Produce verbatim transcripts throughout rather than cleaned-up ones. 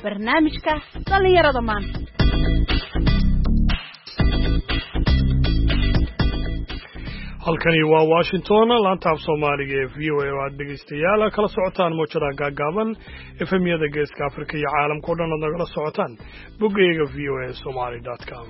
barnaamijka dhalinyarada maanta. halkani waa Washington, laanta af Soomaaliga ee V O A oo aad dhegeystayaal kala socotaan moojada gaagaaban F M-yada Geeska Afrika iyo caalamka oo dhan aad nagala socotaan boggeega v o a somali dot com.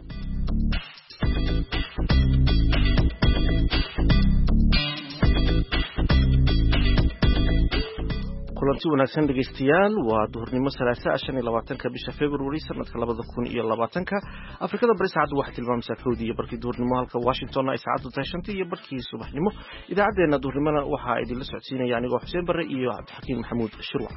kulanti wanaagsan dhegeystayaal waa duhurnimo salaasa shan iyo labaatanka bisha February sanadka labada kun iyo labaatanka Afrikada bari saacadu waxay tilmaamaysaa kowdii iyo barkii duhurnimo halka Washington ay saacadu tahay shantii iyo barkii subaxnimo. idaacadeena duhurnimona waxaa idinla socodsiinaya anigoo Xuseen Barre iyo Cabdixakiin Maxamuud Shirwac.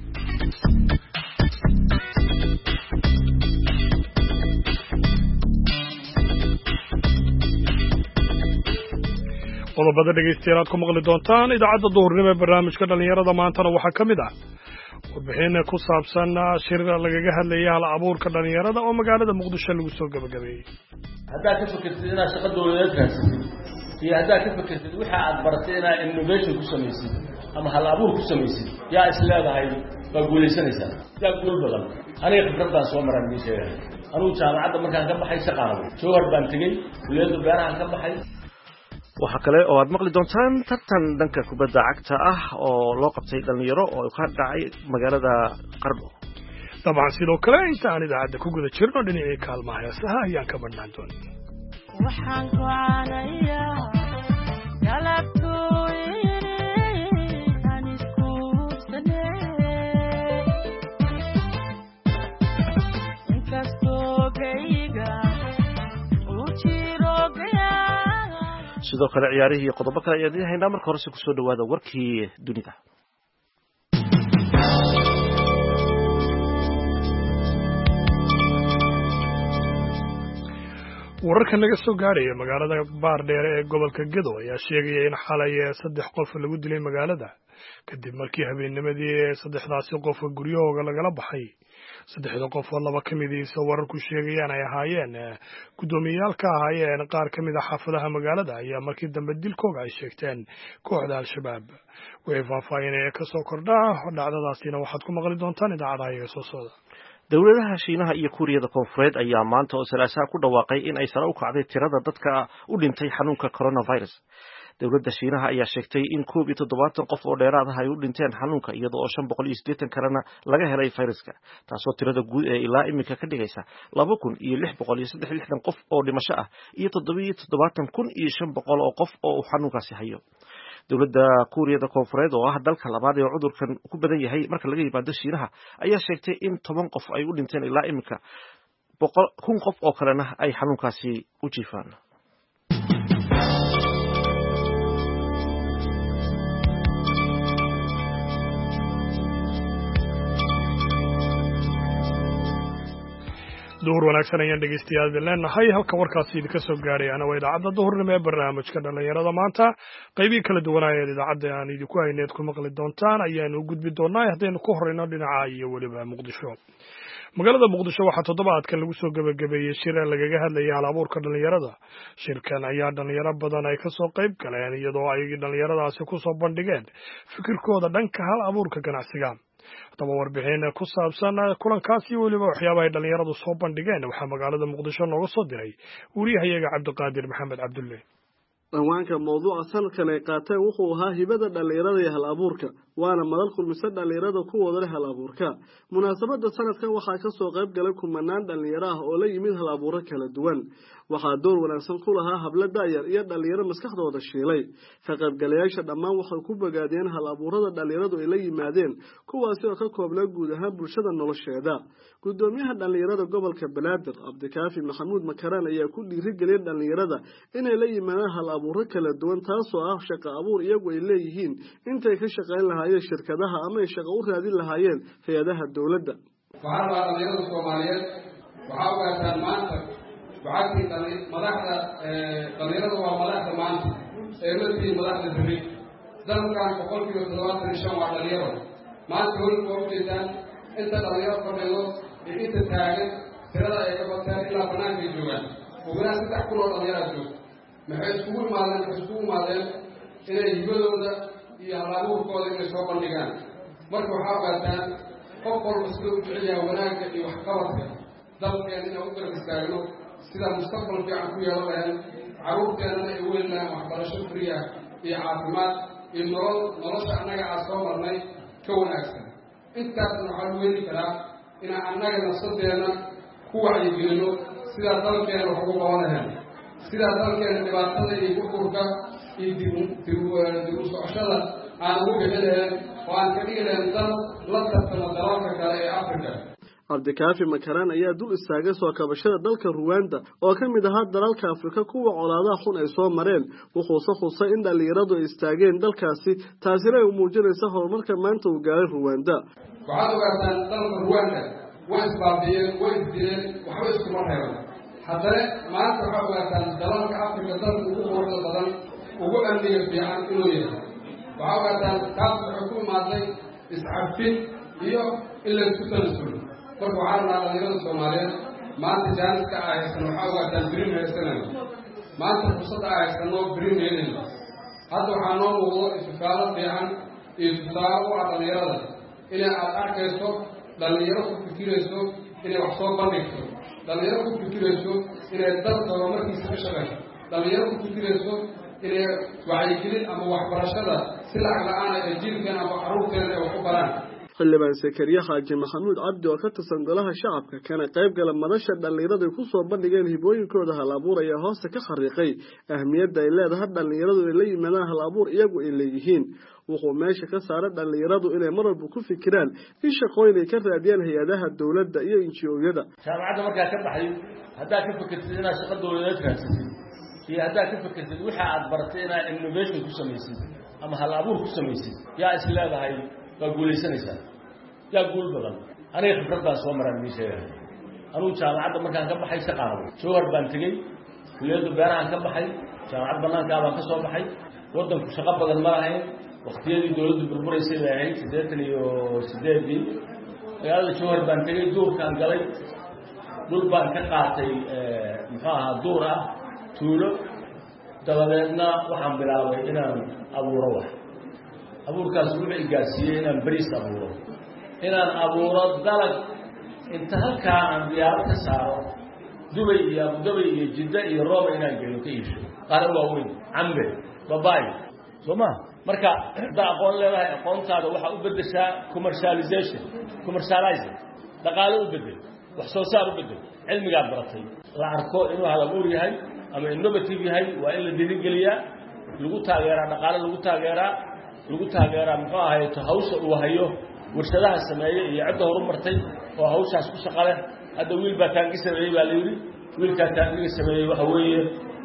qodobada dhegeystayaal aad ku maqli doontaan idaacadda duhurnimo ee barnaamijka dhalinyarada maantana waxaa ka mid ah warbixin ku saabsan shir lagaga hadlayay hal abuurka dhalinyarada oo magaalada Muqdisho lagu soo gabagabeeyay. haddaad ka fikirtid inaad shaqo dowladeed raadsid iyo haddaad ka fikirtid waxa aad baratay inaad innovation ku samaysid ama hal abuur ku samaysid yaa is leedahay waa guulaysanaysaa yaa guul badan. aniga khibraddaan soo maray ma sheegay anugu jaamacadda markaan ka baxay shaqaaladay jowhar baan tegey kulliyadda beerahan ka baxay. waxa kale oo aad maqli doontaan tartan dhanka kubadda cagta ah oo loo qabtay dhalinyaro oo ka dhacay magaalada Qardho. dabcan sidoo kale inta aan idaacadda ku guda jirno dhinacii kaalmaha heesaha ayaan ka badnaan doonaa. waxaan ku caanayaa galabtooyinaan isku sanee inkastoo gayga uu jiro gayaa. sidoo kale ciyaarihii iyo qodobo kale ayaan idin haynaa. marka horese kusoo dhawaada warkii dunida. wararka naga soo gaaraya magaalada Baardheere ee gobolka Gedo ayaa sheegaya in xalay saddex qof lagu dilay magaalada kadib markii habeennimadii saddexdaasi qof guryahooda lagala baxay. saddexda qof oo laba ka mid ah wararku sheegayaan ay ahaayeen gudoomiyyaal ka ahaayeen qaar ka mid ah xaafadaha magaalada ayaa markii dambe dilkooda ay sheegteen kooxda Al-Shabaab. way faahfaahinaya ka soo kordhaa dhacdadaasina waxaad ku maqli doontaan idaacadaha iyaga soo socda. dowladaha Shiinaha iyo Kuuriyada Koonfureed ayaa maanta oo Salaasaa ku dhawaaqay in ay sare u kacday tirada dadka u dhintay xanuunka coronavirus. dowladda Shiinaha ayaa sheegtay in koob iyo toddobaatan qof oo dheeraad ah ay u dhinteen xanuunka iyadoo shan boqol iyo siddeetan kalena laga helay fayraska, taasoo tirada guud ee ilaa imika ka dhigaysa laba kun iyo lix boqol iyo saddex iyo lixdan qof oo dhimasho ah iyo toddoba iyo toddobaatan kun iyo shan boqol oo qof oo uu xanuunkaasi hayo. dowladda Kuuriyada Koonfureed oo ah dalka labaad ee cudurkan ku badan yahay marka laga yimaado Shiinaha ayaa sheegtay in toban qof ay u dhinteen ilaa imika boqol kun qof oo kalena ay xanuunkaasi u jiifaan. duhur wanaagsan ayaan dhegeystayaal leenahay. halka warkaasi idinka soo gaarayana waa idaacadda duhurnimo ee barnaamijka dhalinyarada maanta. qaybihi kala duwanaayeed idaacadda aan idinku hayneed ku maqli doontaan ayaanu u gudbi doonaa haddaynu ku horeyno dhinaca iyo weliba Muqdisho. magaalada Muqdisho waxaa toddobaadkan lagu soo gabagabeeyey shir lagaga hadlayay hal abuurka dhalinyarada. shirkan ayaa dhalinyaro badan ay kasoo qayb galeen iyadoo ay dhalinyaradaasi kusoo bandhigeen fikirkooda dhanka hal abuurka ganacsiga. haddaba warbixin ku saabsan kulankaasi weliba waxyaabaha ay dhalinyaradu soo bandhigeen waxaa magaalada Muqdisho nooga soo diray wariyahayaga Cabdiqaadir Maxamed Cabdulle. dhawaanka mawduuca sanadkan ay qaateen wuxuu ahaa hibada dhalinyarada iyo hal abuurka, waana madal kulmise dhalinyarada kuwooda leh hal abuurka. munaasabada sanadkan waxaa kasoo qayb galay kumanaan dhalinyaro ah oo la yimid hal abuuro kala duwan. waxaa door wanaagsan ku lahaa hablo da'yar iyo dhalinyaro maskaxdooda shiilay. ka qaybgalayaasha dhammaan waxay ku bogaadeen hal abuurada dhalinyaradu ay la yimaadeen, kuwaasi oo ka koobnaa guud ahaan bulshada nolosheeda. gudoomiyaha dhalinyarada gobolka Banaadir Cabdikaafi Maxamuud Makaraan ayaa ku dhiirigeliyay dhalinyarada inay la yimaadaan hal abuuro kala duwan, taasoo ah shaqo abuur iyagu ay leeyihiin intay ka shaqayn lahaayeen shirkadaha ama ay shaqo u raadin lahaayeen hay'adaha dowladda. waxaan rabaa dhalinyarada Soomaaliyeed waxaa ogaataan maanta wacagtii madaxda dhalinyarada waa madaxda maanta ee laftii madaxda beri dalkan boqolkiiba toddobaatan iyo shan waa dhalinyaro. maanta howlka waa ujeedaan inta dhalinyaro fadhido iyo inta taagan tirada ay ka bateen ilaa banaanka ay joogaan. ugunaan saddex kun oo dhalinyaraad joogto maxay iskugu imaadeen waxay iskugu imaadeen inay hibadooda iyo hal abuurkooda inay soo bandhigaan. marka waxaa ogaataan qof walba siduu u jecel yahay wanaagga iyo waxqabadka dalkeena inaan u garab istaagno sidaa mustaqbal fiican ku yeelan lahayn carruurteennana ay weyn lahayn waxbarasho furiya iyo caafimaad iyo nolol nolosha annaga aan soo marnay ka wanaagsan intaasna waxaa lu weeli karaa inaan annaga nafsadeenna ku wacyigelino sidaa dalkeena wax ugu qaban lahayn sidaa dalkeena dhibaatada iyo burburka iyo dib dib u socoshada aan ugu bixi lahayn oo aan ka dhigi lahayn dal la tartamo dalalka kale ee africa cabdikaafi makaraan ayaa dul istaagay soo kabashada dalka ruwanda oo ka mid ahaa dalalka afrika kuwa colaadaha xun ay soo mareen wuxuuse khusay in dhallinyaradu ay istaageen dalkaasi taasina ay muujinaysa horumarka maanta uu gaaray ruwanda waxaad ogaataan dalka ruwanda way isbaabiyeen way isdileen waxba iskuma reeban haddana maanta waxaad ogaataan dalalka afrika dalka ugu quruxda badan ugu amniga fiican inuu yahay waxaa ogaataan taas waxay ku imaaday iscafin iyo in laysku tanasulo marka waxaa rabnaa dhalinyarada soomaaliyeed maanta jaaniska aa haysan waxaa ogaataan birin haysanayno maanta fursadda aa haysanoo birin heynayno hadda waxaa noo muuqdo istifaalo fiican iyo tusaale u ah dhalinyarada inay aad arkayso dhalinyaro ku fikirayso inay wax soo bandhigto dhalinyaro ku fikirayso inay dalka horumarkiisa ka shaqayso dhalinyaro ku fikirayso inay wacyigelin ama waxbarashada si lacag la-aan ay jiilkeen ama carruurteena ay wax u baraan xildhibaan sakariye xaaji maxamuud cabdi oo ka tirsan golaha shacabka kana qayb gala madasha dhallinyaradu ay ku soo bandhigeen hibooyinkooda hal abuur ayaa hoosta ka xariiqay ahmiyadda ay leedahay dhallinyaradu ay la yimaadaan hal abuur iyagu ay leeyihiin wuxuu meesha ka saaray dhallinyaradu inay mar walba ku fikiraan in shaqooyin ay ka raadiyaan hay-adaha dowladda iyo inji-ooyada jaamacadda markaa ka baxay haddaad ka fikirtid inaad shaqa dowladeed raadsatid iyo haddaad ka fikirtid waxa aad baratay inaad innovation ku samaysid ama hal abuur ku samaysid yaa is leedahay waa guulaysanaysaa yaa guul badan aniga khibrad baan soo maraan mii sheegahay anugu jaamacadda markaan ka baxay shaqaanabo jowhar baan tegey kuliyadda beerahaan ka baxay jaamacad banaankaa baan ka soo baxay waddanku shaqo badan ma lahayn waktiyadii dowladdu burburaysay bay ahayd siddeetan iyo sideedii magaalada jowhar baan tegey duurkaan galay dhul baan ka qaatay muxuu ahaa duur ah tuulo dabadeedna waxaan bilaabay inaan abuuro wax abuurkaas wuxuu i gaarsiiyey inaan beriis abuuro inaan abuuro dalag inta halkaa aan diyaaro ka saaro dubay iyo abudabay iyo jidda iyo rooba inaan geeyo ka iibsho qaara waaweyn cambe babaay soo ma marka haddaa aqoon leedahay aqoontaada waxaa u beddeshaa commercialization commercializing dhaqaalo u beddel wax soo saar u beddel cilmigaad baratay la arko inuu hal abuur yahay ama innovative yahay waa in la dhiirigeliyaa lagu taageeraa dhaqaalo lagu taageeraa lagu taageeraa muxuu ahayto hawsha uu hayo warshadaha sameeyey iyo cidda horumartay oo hawshaas ku shaqo leh hadda wiil baa taangi sameeyey baa la yidhi wiilkaa taangiga sameeyey waxa weeye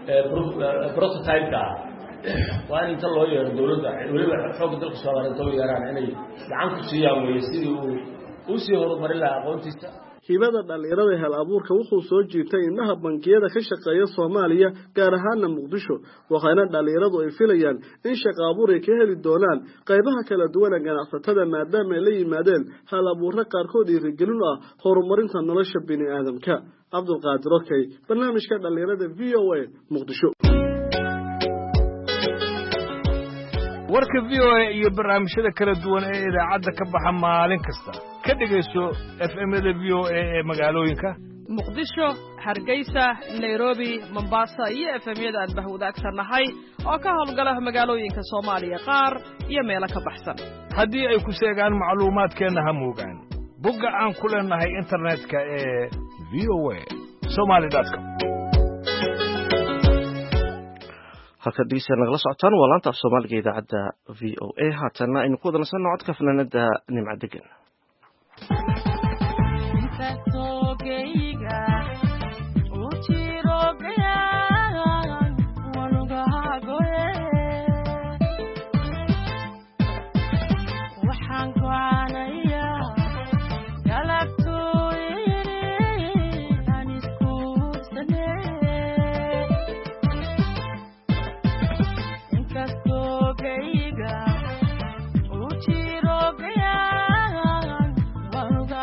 prototype-ka ah waa in inta loo yeero dowladda weliba xoogga dalka soomaaliya inta loo yeeraan inay gacan ku siiyaan weeye sidii uu uu sii horumarin lahaa aqoontiisa hibada dhallinyarada hal abuurka wuxuu soo jiitay indhaha bangiyada ka shaqeeya Soomaaliya gaar ahaan Muqdisho waxaana dhallinyaradu ay filayaan in shaqo abuur ay ka heli doonaan qaybaha kala duwan ee ganacsatada maadaama ay la yimaadeen hal abuurka qaarkood dhiirigelin ah horumarinta nolosha bini'aadamka Cabdulqaadir Okey barnaamijka dhallinyarada V O A Muqdisho warka V O A iyo barnaamijyada kala duwan ee idaacadda ka baxa maalin kasta ka dhageyso F M-da V O A ee magaalooyinka muqdisho hargeysa nairobi mombasa iyo F M-yada aan bahwadaagsannahay oo ka howlgala magaalooyinka Soomaaliya qaar iyo meelo ka baxsan haddii ay ku sheegaan macluumaadkeena ha moogaan bogga aan ku leenahay internetka ee v o a somali dot com halka dhegeystayaal nagala socotaan waa laanta af soomaaliga idaacadda V O A haatana aynu ku wada nasanno codka fanaanada nimca degan Wanuga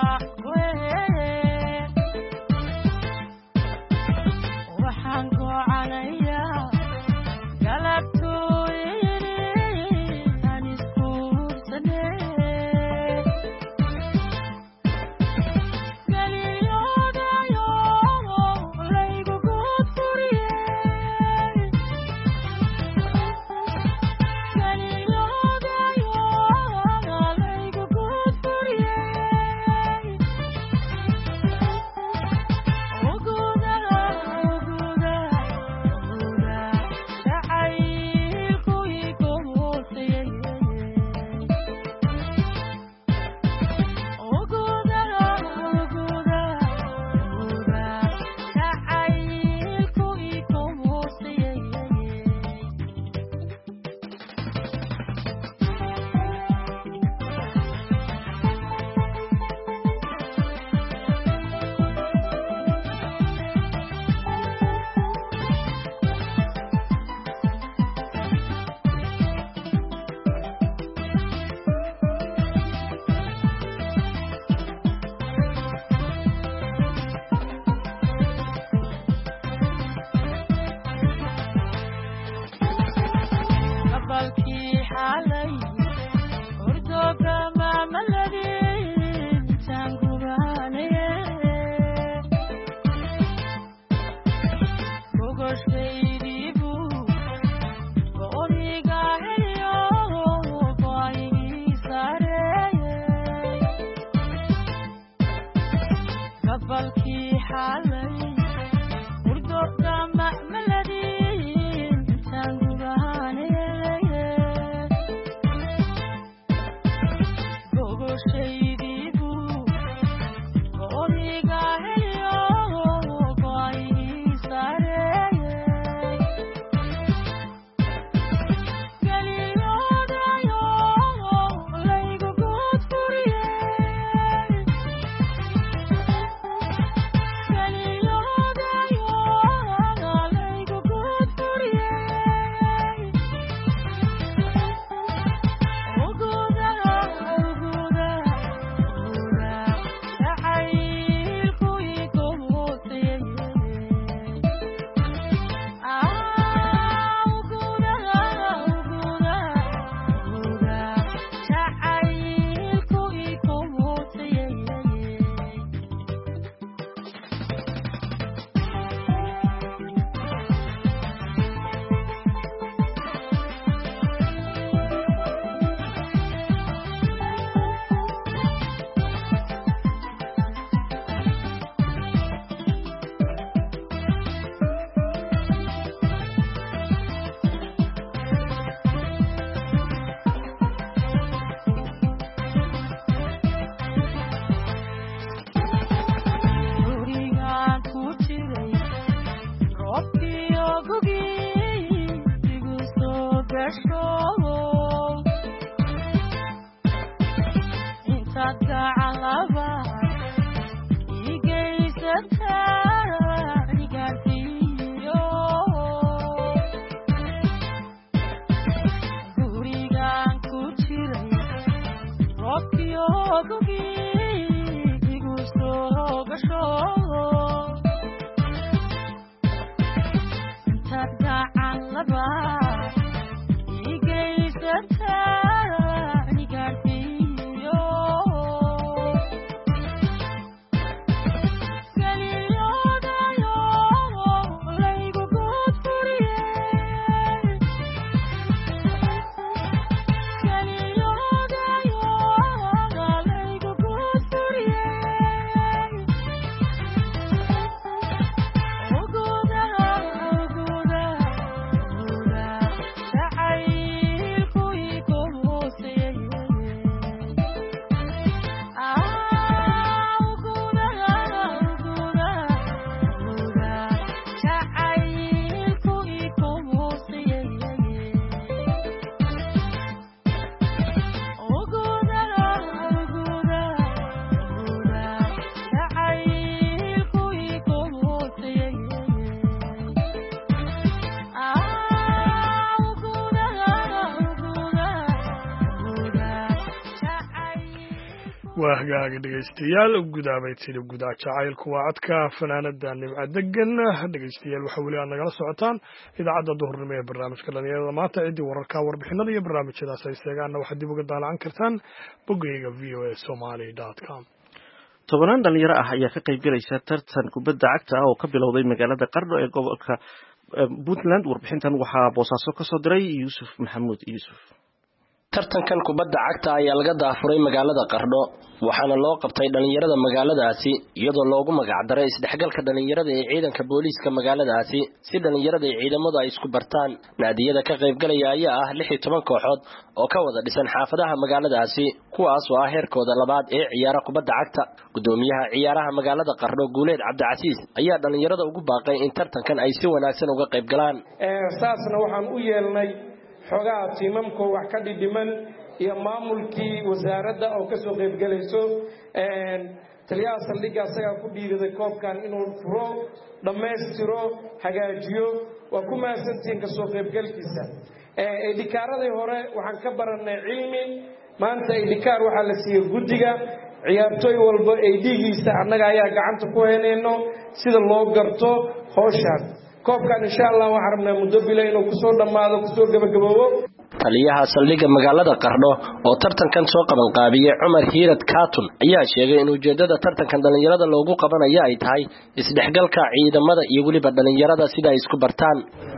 waa hagaaga dhegaystayaal gudaabay tiri gudaa jacaylku waa codka fanaanada nimca degan dhegaystayaal waxa weli aad nagala socotaan idaacadda duhurnimo ee barnaamijka dhalinyarada maanta ciddii wararka warbixinada iyo barnaamijyadaas ay seegaanna waxaad dib uga daalacan kartaan boggayga v o a somali dot com tobanaan dhalinyaro ah ayaa ka qayb galaysa tartan kubadda cagta ah oo ka bilowday magaalada Qardho ee gobolka Puntland. warbixintan waxaa boosaaso ka soo diray Yuusuf Maxamuud Yuusuf. tartankan kubadda cagta ayaa laga daafuray magaalada Qardho waxaana loo qabtay dhalinyarada magaaladaasi iyadoo loogu magac daray isdhexgalka dhalinyarada ee ciidanka booliiska magaaladaasi si dhalinyarada ee ciidamada ay isku bartaan. naadiyada ka qayb galaya ayaa ah lix iyo toban kooxood oo ka wada dhisan xaafadaha magaaladaasi kuwaas oo ah heerkooda labaad ee ciyaara kubadda cagta. gudoomiyaha ciyaaraha magaalada Qardho Guuleed Cabdicasiis ayaa dhalinyarada ugu baaqay in tartankan ay si wanaagsan uga qayb galaan. ee saasna waxaan u yeelnay xogaa tiimamku wax ka dhidhiman iyo maamulkii wasaaradda oo ka soo qayb galayso een taliyaha saldhigga asaga ku dhiiriday koobkan inuu furo dhammaystiro hagaajiyo waa ku mahadsantiin ka soo qayb galkiisa. ee dhikaaradii hore waxaan ka baranay cilmi maanta ee dhikaar waxaa la siiyay guddiga ciyaartooy walba ee dhigiisa annaga ayaa gacanta ku heynayno sida loo garto hawshan. koobkan insha Allah waxaan rabnaa muddo bilaa inuu ku soo dhamaado ku soo gabagaboobo. taliyaha saldhigga magaalada Qardho oo tartankan soo qaban qaabiyay Cumar Hiirad Kaatun ayaa sheegay in ujeedada tartankan dhalinyarada loogu qabanayo ay tahay isdhexgalka ciidamada iyo waliba dhalinyarada sida ay isku bartaan.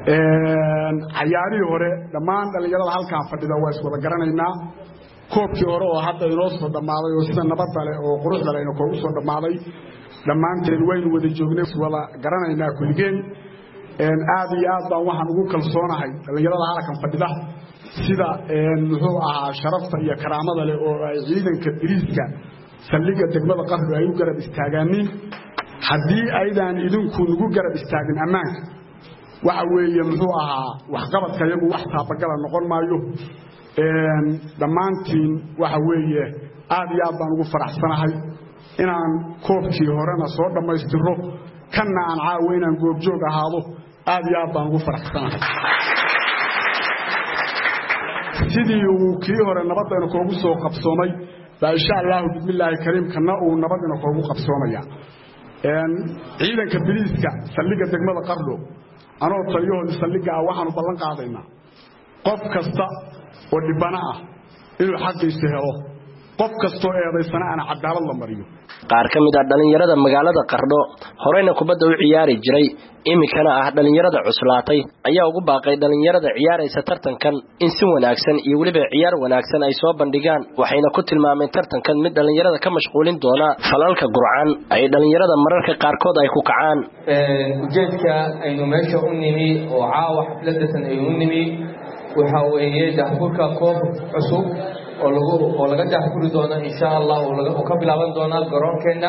een ciyaarihii hore dhammaan dhalinyarada halkaan fadhida waa iswada garanaynaa. koobkii hore oo hadda inoo soo dhamaaday oo sida nabadda leh oo quruxda leh inoo ku soo dhamaaday dhammaanteen waynu wada joognay wada garanaynaa kulligeen. een aad iyo aad baan waxaan ugu kalsoonahay dhalinyarada halkan fadhida sida een muxuu ahaa sharafta iyo karaamada leh oo ay ciidanka biriiska saldhigga degmada Qardho ay u garab istaagaaniin. haddii aydan idinku ugu garab istaagin ammaanka waxa weeye muxuu ahaa waxqabadka iyagu wax taabagala noqon maayo. een dhammaantiin waxa weeye aad iyo aad baan ugu faraxsanahay inaan koobkii horena soo dhammaystiro kana aan caawa inaan goobjoog ahaado aad iyo aad baan ugu faraxsanahay. sidii uu kii hore nabadayna koogu soo qabsoomay baa insha Allah bismillaahi kariim kana uu nabadayna koogu qabsoomaya. een ciidanka biriiska saldhigga degmada Qardho anoo taliyahooda saldhigga waxaanu ballan qaadaynaa qof kasta oo dhibana ah inuu xaqiisa helo qof kasto eedaysana ana cadaalad la mariyo. qaar ka mid ah dhalinyarada magaalada Qardho horeyna kubadda u ciyaari jiray imikana ah dhalinyarada cuslaatay ayaa ugu baaqay dhalinyarada ciyaaraysa tartankan in si wanaagsan iyo waliba ciyaar wanaagsan ay soo bandhigaan waxayna ku tilmaameen tartankan mid dhalinyarada ka mashquulin doona falalka gurcan ay dhalinyarada mararka qaar kood ay ku kacaan. ee ujeedka aynu meesha u nimi oo caawa xafladatan ay u nimi waxa weeye daahfurka koob cusub oo lagu oo laga daahfuri doono insha Allah oo laga ka bilaaban doona garoonkeena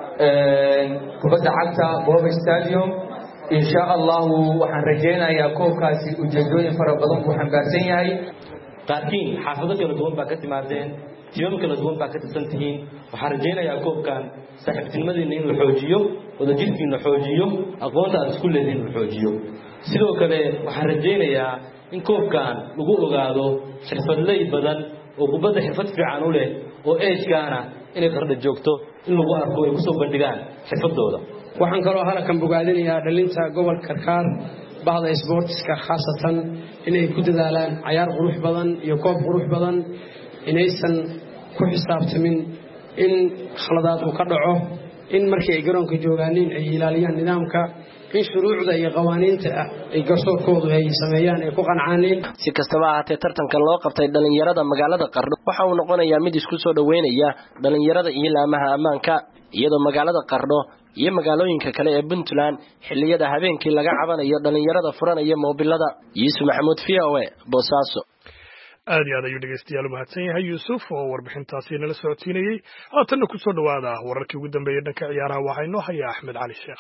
ee kubadda cagta Boba Stadium insha Allah waxaan rajeynayaa koobkaasi ujeedooyin fara badan uu xambaarsan yahay. qaarkiin xaafado kala duwan baa ka timaadeen tiim kala duwan baa ka tirsan tihiin waxaan rajeynayaa koobkan saaxiibtinimadiina inuu xoojiyo wadajirkiina xoojiyo aqoonta aad isku leedihiin inuu xoojiyo. sidoo kale waxaan rajeynayaa in koobkan lagu ogaado xirfadley badan oo kubadda xirfad fiican u leh oo eejkaana inay Qardho joogto in lagu arko ay ku soo bandhigaan xirfadooda. waxaan kaloo halkan bogaadinayaa dhalinta gobolka Karkaar bahda sportska khaasatan inay ku dadaalaan ciyaar qurux badan iyo koob qurux badan inaysan ku xisaabtamin in khaladaad uu ka dhaco in markii ay garoonka joogaaniin ay ilaaliyaan nidaamka in shuruucda iyo qawaaniinta ay garsoorkoodu ay sameeyaan ay ku qancaaneen. si kastaba ahaatee tartankan loo qabtay dhalinyarada magaalada Qardho waxa uu noqonayaa mid isku soo dhaweynaya dhalinyarada iyo laamaha ammaanka iyadoo magaalada Qardho iyo magaalooyinka kale ee Puntland xilliyada habeenkii laga cabanayo dhalinyarada furanaya moobilada. Yuusuf Maxamuud V O A Boosaaso. aad iyo aad ayuu dhegeystayaal u mahadsan yahay Yuusuf oo warbixintaasi nala socodsiinayay. haatanna ku soo dhawaada wararkii ugu dambeeyay dhanka ciyaaraha waxaa inoo haya Axmed Cali Sheekh.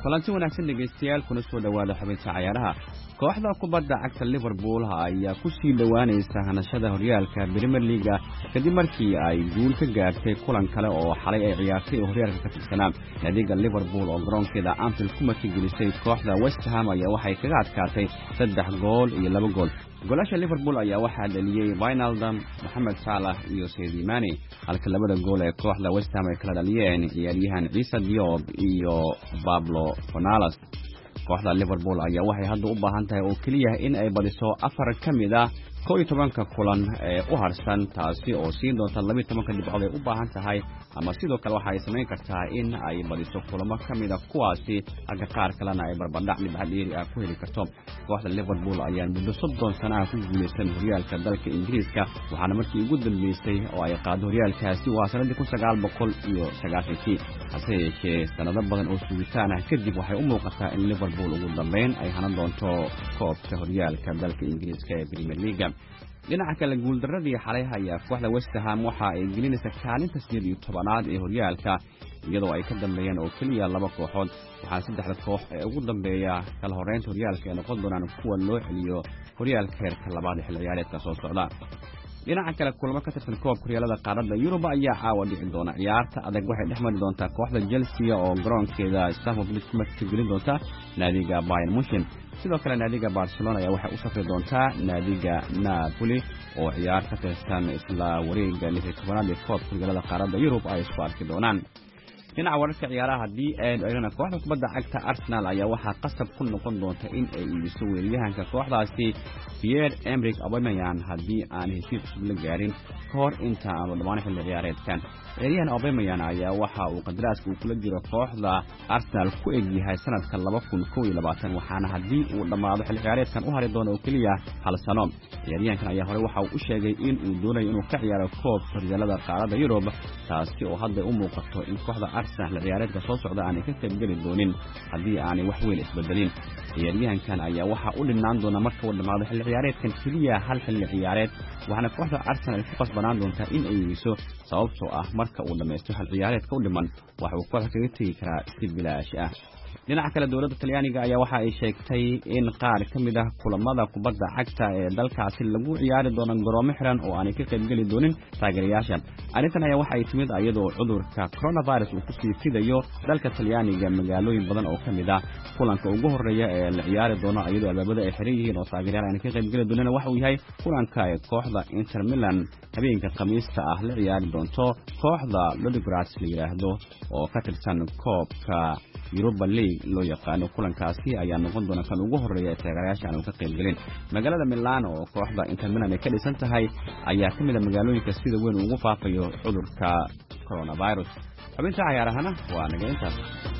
kulanti wanaagsan dhegeystayaal kuna soo dhawaada xubinta ciyaaraha kooxda kubadda cagta Liverpool ayaa ku sii dhawaanaysa hanashada horyaalka Premier League kadib markii ay guul ka gaartay kulan kale oo xalay ay ciyaartay horyaalka ka tirsanaa naadiga Liverpool oo garoonkeeda Anfield ku martigelisay kooxda West Ham ayaa waxay kaga adkaatay saddex gool iyo laba gool goolasha Liverpool ayaa waxaa dhaliyay Wijnaldum, Mohamed Salah iyo Sadio Mane halka labada gool ee kooxda West Ham ay kala dhaliyeen ciyaaryahan Issa Diop iyo Pablo Fornals kooxda Liverpool ayaa waxay hadda u baahan tahay oo kaliya in ay badiso afar kamid ah kow iyo toban kulan ee u harsan taasi oo siin doonta laba iyo toban dhibcood ay u baahan tahay ama sidoo kale waxa ay sameyn kartaa in ay badiso kulamo kamid ah kuwaasi aga qaar kalena ay barbardhac dhibco dheeri ah ku heli karto kooxda Liverpool ayaa muddo soddon sano ah ku guuleysan horyaalka dalka Ingiriiska waxaana markii ugu dambeysay oo ay qaado horyaalkaasi waa sanadii kun sagaal boqol iyo sagaashan hase yeeshee sanado badan oo sugitaan ah kadib waxay u muuqataa in Liverpool ugu dambeyn ay hanan doonto koobka horyaalka dalka Ingiriiska ee Premier League dhinaca kale guuldaradii xalay ayaa kooxda West Ham waxa ay gelinaysaa kaalinta siddeed iyo tobanaad ee horyaalka iyadoo ay ka dambeeyeen oo kaliya laba kooxood waxaana saddexda koox ee ugu dambeeya kala horeynta horyaalka ay noqon doonaan kuwa loo celiyo horyaalka heerka labaad ee xilli ciyaareedka soo socda dhinaca kale kulamo ka tirsan koobka horyaalada qaaradda Yurub ayaa caawa dhici doona ciyaarta adag waxay dhexmari doontaa kooxda Chelsea oo garoonkeeda Stamford Bridge ku martigelin doonta naadiga Bayern Munchen sidoo kale naadiga Barcelona ayaa waxay u safri doontaa naadiga Napoli oo ciyaar ka tirsan isla wareegga lix iyo tobanaad ee koobka horyaalada qaaradda Yurub ay isku arki doonaan dhinaca wararka ciyaaraha haddii ay eegana kooxda kubadda cagta Arsenal ayaa waxaa qasab ku noqon doonta in ay iibiso weeraryahanka kooxdaasi Pierre-Emerick Aubameyang haddii aan heshiis cusub la gaarin kahor inta aanu dhammaan xilli ciyaareedkan ciyaaryahan Aubameyang ayaa waxa uu qadaraaska uu kula jiro kooxda Arsenal ku egyahay sanadka laba kun kow iyo labaatan waxaana haddii uu dhammaado xilli ciyaareedkan u hari doono oo kaliya hal sano ciyaaryahankan ayaa hore waxa uu u sheegay in uu doonayo inuu ka ciyaaro koobka horyaalada qaaradda Yurub taasi oo hadda u muuqato in kooxda Arsenal ciyaareedka soo socda aan ka qayb gali doonin haddii aanay wax weyn isbedelin ciyaaryahankan ayaa waxa uu dhinaan doona marka uu dhamaado xilli ciyaareedkan kaliya hal xilli ciyaareed waxaana kooxda Arsenal ku qasbanaan doonta in ay iibiso sababtoo ah marka uu dhameysto xilli ciyaareedka u dhiman waxa uu kooxda kaga tagi karaa si bilaash ah dhinaca kale dowladda Talyaaniga ayaa waxa ay sheegtay in qaar kamid ah kulamada kubadda cagta ee dalkaasi lagu ciyaari doono garoomo xiran oo aanay ka qayb gali doonin taageerayaasha arrintan ayaa waxa ay timid iyadoo cudurka coronavirus uu ku sii fidayo dalka Talyaaniga magaalooyin badan oo kamid ah kulanka ugu horeeya ee la ciyaari doono iyadoo albaabada ay xiran yihiin oo taageerayaal aanay ka qayb gali doonin waxa uu yahay kulanka ee kooxda Inter Milan habeenka Khamiista ah la ciyaari doonto kooxda Ludogorets la yiraahdo oo ka tirsan koobka Europa League loo yaqaano kulankaasi ayaa noqon doona kan ugu horeeya taageerayaasha aan ka qayb galin magaalada Milan oo kooxda Inter Milan ay ka dhisan tahay ayaa kamid ah magaalooyinka sida weyn ugu faafayo cudurka coronavirus xubinta ciyaarahana waa naga intaas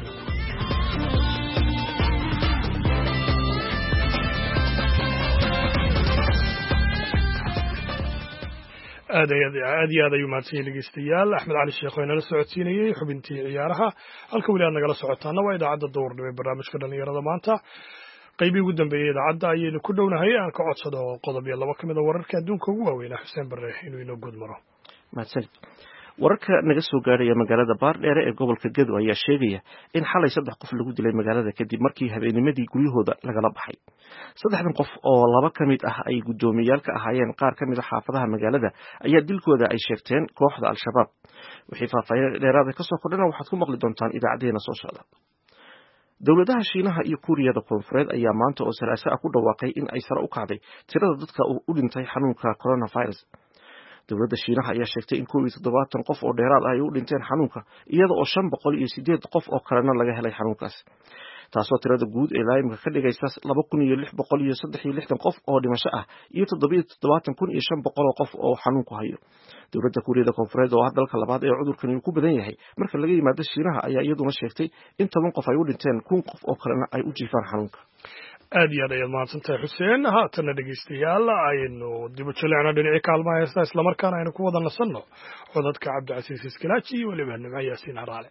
aad iyo aad iyo aad ayuu mahadsan dhegeystayaal Axmed Cali Sheekh oo inala socodsiinayay xubintii ciyaaraha halka weli aad nagala socotaana waa idaacadda duhurnimo ee barnaamijka dhalinyarada maanta qaybihii ugu dambeeyay idaacadda ayaynu ku dhownahay aan ka codsado qodob iyo laba kamid a wararka adduunka ugu waaweyn Xuseen Barre inuu inoo guud maro mahadsanid wararka naga soo gaaraya magaalada Baardheere ee gobolka Gedo ayaa sheegaya in xalay saddex qof lagu dilay magaalada kadib markii habeennimadii guryahooda lagala baxay saddexdan qof oo laba kamid ah ay guddoomiyaal ka ahaayeen qaar kamid ah xaafadaha magaalada ayaa dilkooda ay sheegteen kooxda Al-Shabaab wixii faahfaahin dheeraad ah ka soo kordhana waxaad ku maqli doontaan idaacadeena soo socda dowladaha Shiinaha iyo Kuuriyada Koonfureed ayaa maanta oo Salaaso ah ku dhawaaqay in ay sare u kacday tirada dadka u dhintay xanuunka coronavirus dowladda Shiinaha ayaa sheegtay in kow iyo toddobaatan qof oo dheeraad ah ay u dhinteen xanuunka iyada oo shan boqol iyo siddeed qof oo kalena laga helay xanuunkaas taasoo tirada guud ee laayimka ka dhigaysa laba kun iyo lix boqol iyo saddex iyo lixdan qof oo dhimasho ah iyo toddoba iyo toddobaatan kun iyo shan boqol oo qof oo xanuunku hayo dowladda Kuuriyada Koonfureed oo ah dalka labaad ee cudurkan uu ku badan yahay marka laga yimaado Shiinaha ayaa iyaduna sheegtay in toban qof ay u dhinteen kun qof oo kalena ay u jiifaan xanuunka aad iyo aad ayaad mahadsantahay Xuseen haatana dhegeystayaal aynu dib u jaleecno dhinacii kaalmaha heesta isla markaana aynu ku wada nasanno codadka Cabdicasiis Iskilaaji iyo waliba Nimco Yaasiin Haraale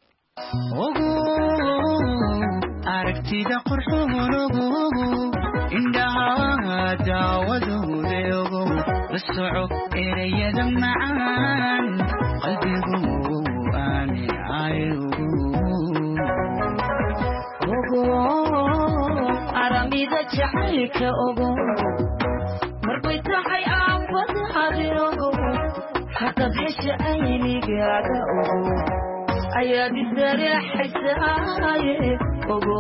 aragtida qurxoonoogu indhaha daawadoodeego la soco erayada macaan qalbigu aamin ayugu ogo aramida jacaylka ogo marbay tahay aafadaadi ogo haddaad hesha aynigaaga ogo ayaad isdareexaysaaye ogo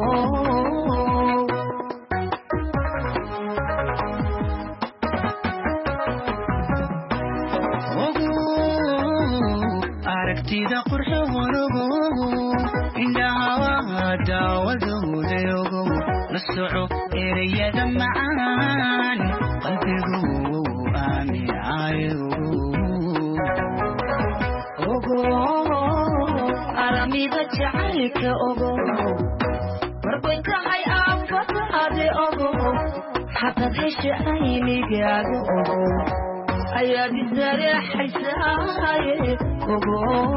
aragtida qurxoon ogo indhaha daawadooda ogo la soco erayada macaan qalbigu aaminayo ogo aramida jacaylka ogo marbay tahay aafadaade ogo haddaad hesha aynigaaga ogo ayaad isdareexaysaaye ogo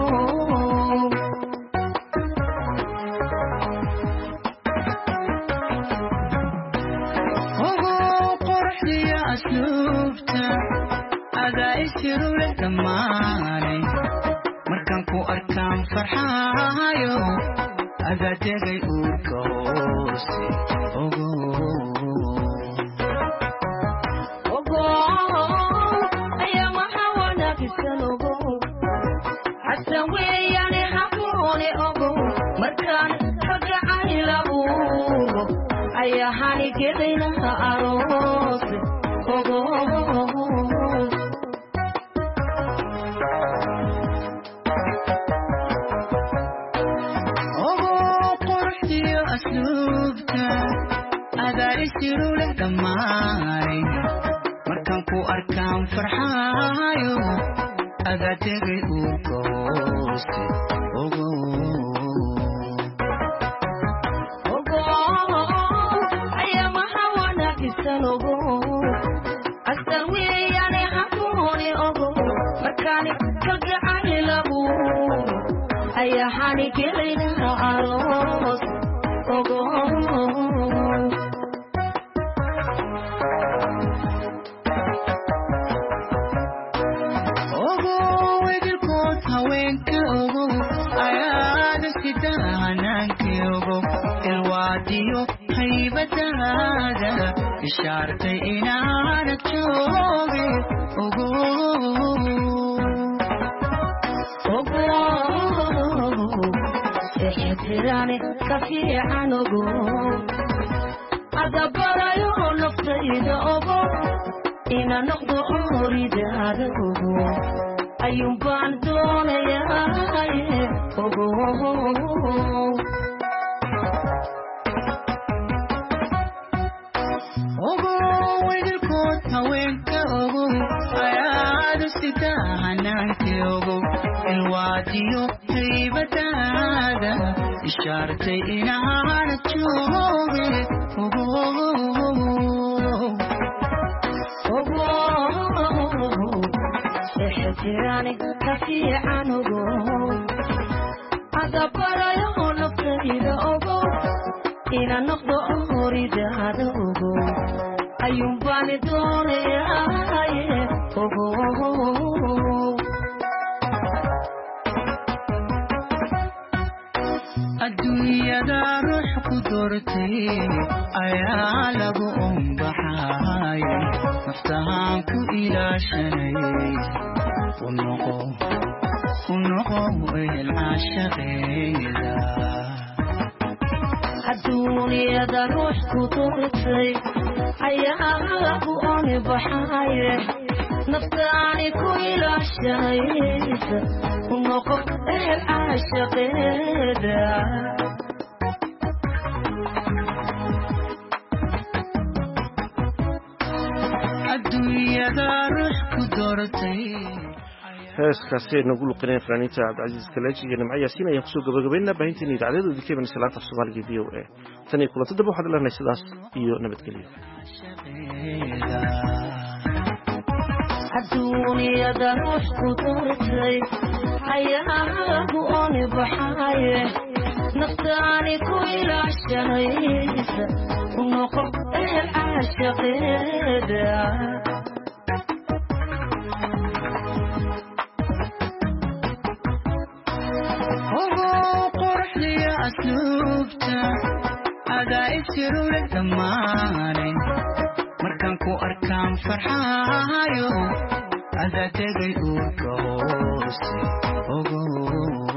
ogo qoraxdiya asluubta adaa isirule dhammaanay markaan ku arkaan farxaayo adaa degay uurka hoose ogo markaan kagacaylabuugo ayahani gedaynaha aroos ogo ogo qoraxdiyo asluubta adaa isirule dhammaanay markaan ku arkaan farxaayo adaa tegay uurka hoose ogo asal weeyane hakuuni ogo markaan kagacaylabuugo ayahani gedaynaha aroos ogo ogo wedilkood haweenka ogo ayaada sida hanaanka ogo ilwaadiyo haybadaada ishaartay inaanad jooge ogo ogo sixitiraane ka fiican ogo adabarayo naftayda ogo ina noqdo horidaada ogo ayuun baan doonayaye ogo ogo wedilkood haweenka ogo ayaada sida hanaanka ogo ilwaadiyo haybadaada ishaartay inaanad jooge ogo ogo sixitiraane ka fiican ogo adabarayo naftayda ogo ina noqdo horidaada ogo ayuun baani doonayaye ogo adduunyada ruux ku doortay ayaa lagu umbaxaye naftahaan ku ilaashanay unoqo unoqo ehel caashaqeeda adduunyada ruux ku doortay ayaa lagu umbaxaye naftaani ku ilaashanaysa unoqo ehel caashaqeeda adduunyada ruux ku doortay heeskaasi nagu luqineen fanaaniinta cabdicasiis kaleeji iyo nimco yaasiin ayaan kusoo gabagabaynaa baahinteena idaacadeedu idinka imanaysa laanta af soomaaliga v o a tan iyo kulanto dambe waxaad leenahay sidaas iyo nabadgelyo adduunyada ruux ku doortay ayaa lagu umbaxaye naftaani ku ilaashanaysa unoqo ehel caashaqeeda ogo qoraxdiya asluubta dhammaanayn markaan ku arkaan farxaayo adaa tegay uurka hoose ogow